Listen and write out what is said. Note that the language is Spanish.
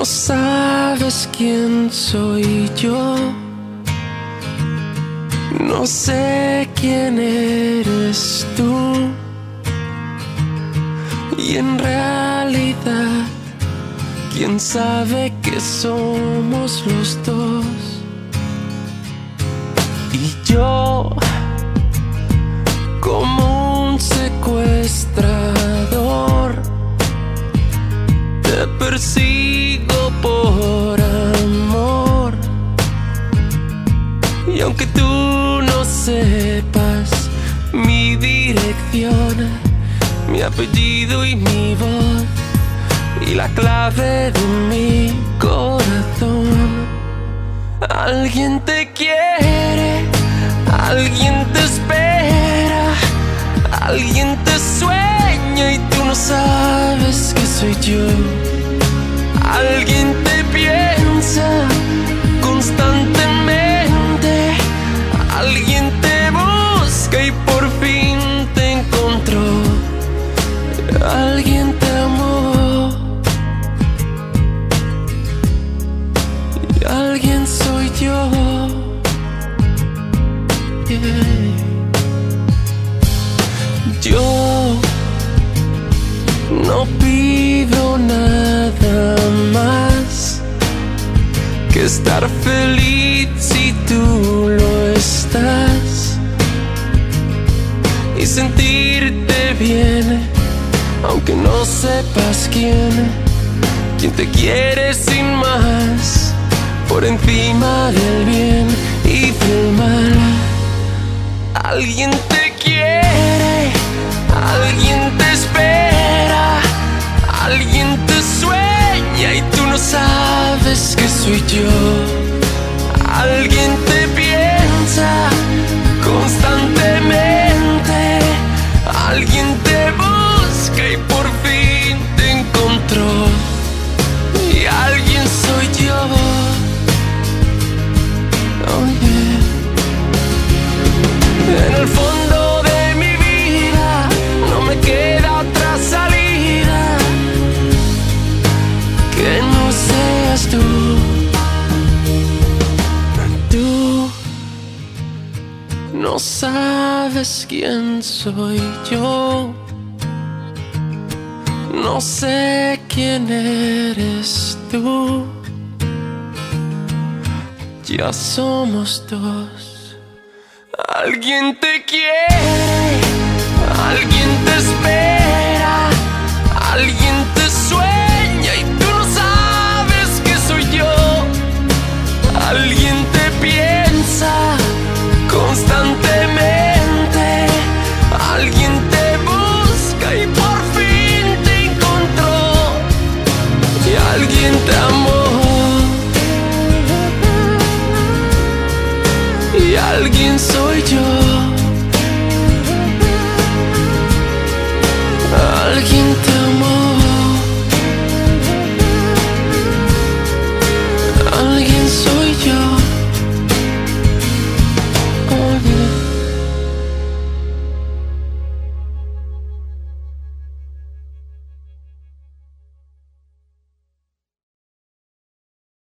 No sabes quién soy yo, no sé quién eres tú, y en realidad, quién sabe que somos los dos. Y yo, como un secuestrador, te persigo por amor. Y aunque tú no sepas mi dirección, mi apellido y mi voz, y la clave de mi corazón, alguien te quiere, alguien te espera, alguien te sueña y tú no sabes que soy yo. Alguien te piensa constantemente, alguien te busca y por fin te encontró. Alguien te amó y alguien soy yo. Yeah. Yo no pido nada más que estar feliz si tú lo estás, y sentirte bien aunque no sepas quién te quiere sin más, por encima del bien y del mal. Alguien te quiere, alguien te espera, alguien te sueña y tú no sabes que soy yo. Alguien te piensa constantemente, alguien te busca y por fin te encontró. Y alguien soy yo. Oh yeah. En el fondo de mi vida no me queda otra salida que no seas tú. Tú no sabes quién soy yo, no sé quién eres tú. Ya somos dos. Alguien te quiere,